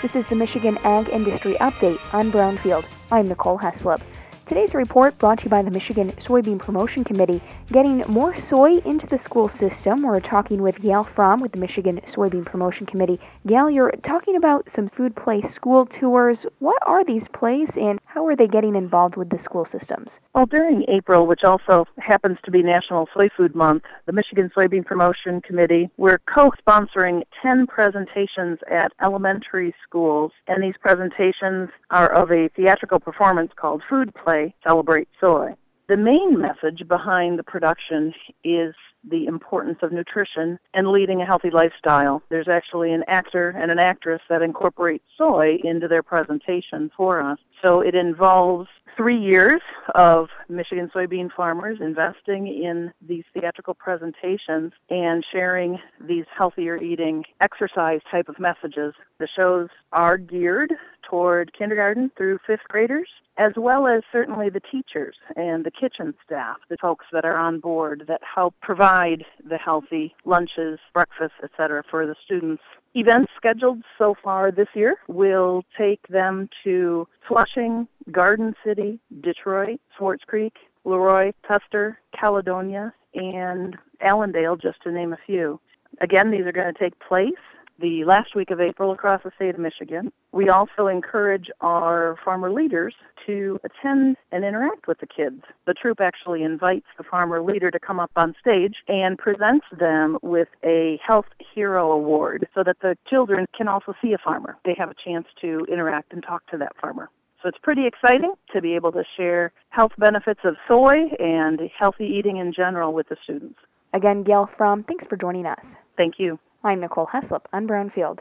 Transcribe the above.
This is the Michigan Ag Industry Update on Brownfield. I'm Nicole Heslop. Today's report brought to you by the Michigan Soybean Promotion Committee. Getting more soy into the school system. We're talking with Gail Fromm with the Michigan Soybean Promotion Committee. Gail, you're talking about some food play school tours. What are these plays and how are they getting involved with the school systems? Well, during April, which also happens to be National Soy Food Month, the Michigan Soybean Promotion Committee, we're co-sponsoring 10 presentations at elementary schools, and these presentations are of a theatrical performance called Food Play, Celebrate Soy. The main message behind the production is the importance of nutrition and leading a healthy lifestyle. There's actually an actor and an actress that incorporate soy into their presentation for us. So it involves 3 years of Michigan soybean farmers investing in these theatrical presentations and sharing these healthier eating exercise type of messages. The shows are geared toward kindergarten through 5th graders, as well as certainly the teachers and the kitchen staff, the folks that are on board that help provide the healthy lunches, breakfasts, etc. for the students. Events scheduled so far this year will take them to Flushing, Garden City, Detroit, Swartz Creek, Leroy, Custer, Caledonia, and Allendale, just to name a few. Again, these are going to take place the last week of April across the state of Michigan. We also encourage our farmer leaders to attend and interact with the kids. The troop actually invites the farmer leader to come up on stage and presents them with a Health Hero Award so that the children can also see a farmer. They have a chance to interact and talk to that farmer. So it's pretty exciting to be able to share health benefits of soy and healthy eating in general with the students. Again, Gail Fromm, thanks for joining us. Thank you. I'm Nicole Heslop on Brownfield.